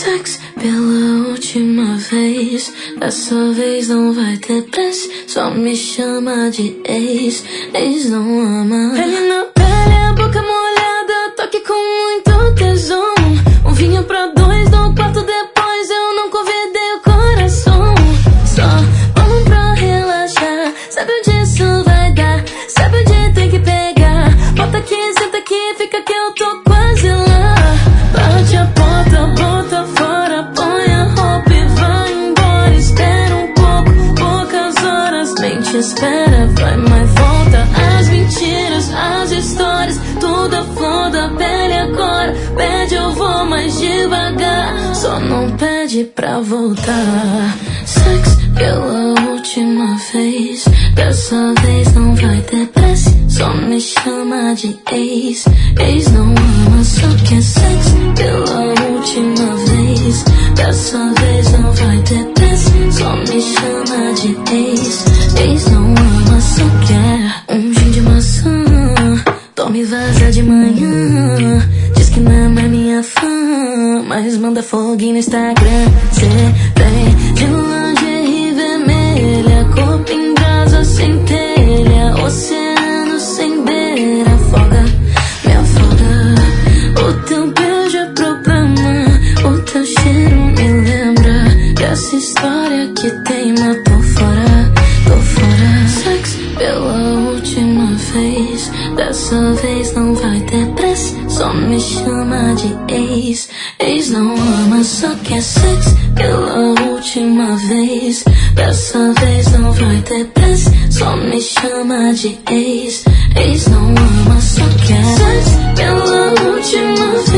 Sexo pela última vez, dessa vez não vai ter pressa. Só me chama de ex, ex não ama. Pele na pele, a boca molhada, toque com muito tesão. Um vinho pra dois, no quarto depois eu não convidei o coração. Só vamos pra relaxar, sabe onde isso vai dar, sabe onde tem que pegar. Bota aqui, senta aqui, fica que eu tô quase lá. Bate a porta, bota fora, põe a roupa e vai embora. Espera um pouco, poucas horas, mente espera, vai mais volta. As mentiras, as histórias, tudo a flor da pele agora. Pede eu vou mais devagar, só não pede pra voltar. Sexo pela última vez, dessa vez não vai ter pressa. Só me chama de ex, ex não ama, só quer sexo pela última vez. Dessa vez não vai ter pressa. Só me chama de ex, ex não ama, só quer um gin de maçã. Toma e vaza de manhã, diz que não é mais minha fã, mas manda foguinho no Instagram. Cê tem de lingerie vermelha, corpo em brasa sem telha, oceano sem beira, afoga, me afoga. O teu beijo é problema, o teu cheiro me lembra dessa história que teima. Tô fora, tô fora. Sexo pela última vez, dessa vez não vai ter pressa. Só me chama de ex, ex não ama, só quer sexo pela última vez. Dessa vez não vai ter pressa. Só me chama de ex, ex não ama, só quer sexo pela última vez.